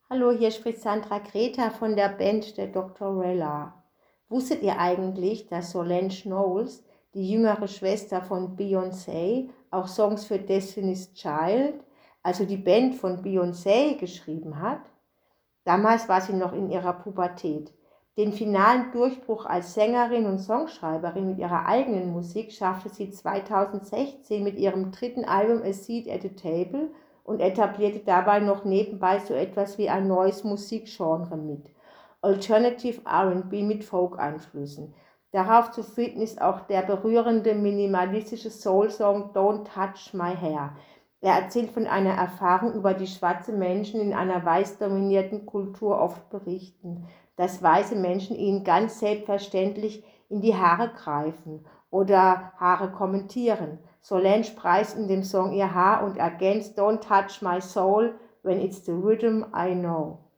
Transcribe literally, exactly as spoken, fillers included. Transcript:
Hallo, hier spricht Sandra Greta von der Band der Doctorella. Wusstet ihr eigentlich, dass Solange Knowles, die jüngere Schwester von Beyoncé, auch Songs für Destiny's Child, also die Band von Beyoncé, geschrieben hat? Damals war sie noch in ihrer Pubertät. Den finalen Durchbruch als Sängerin und Songschreiberin mit ihrer eigenen Musik schaffte sie zweitausendsechzehn mit ihrem dritten Album A Seat at the Table und etablierte dabei noch nebenbei so etwas wie ein neues Musikgenre mit Alternative R and B mit Folk-Einflüssen. Darauf zu finden ist auch der berührende minimalistische Soul-Song Don't Touch My Hair. Er erzählt von einer Erfahrung, über die schwarze Menschen in einer weiß dominierten Kultur oft berichten, dass weiße Menschen ihnen ganz selbstverständlich in die Haare greifen oder Haare kommentieren. Solange preist in dem Song ihr Haar und ergänzt Don't touch my soul when it's the rhythm I know.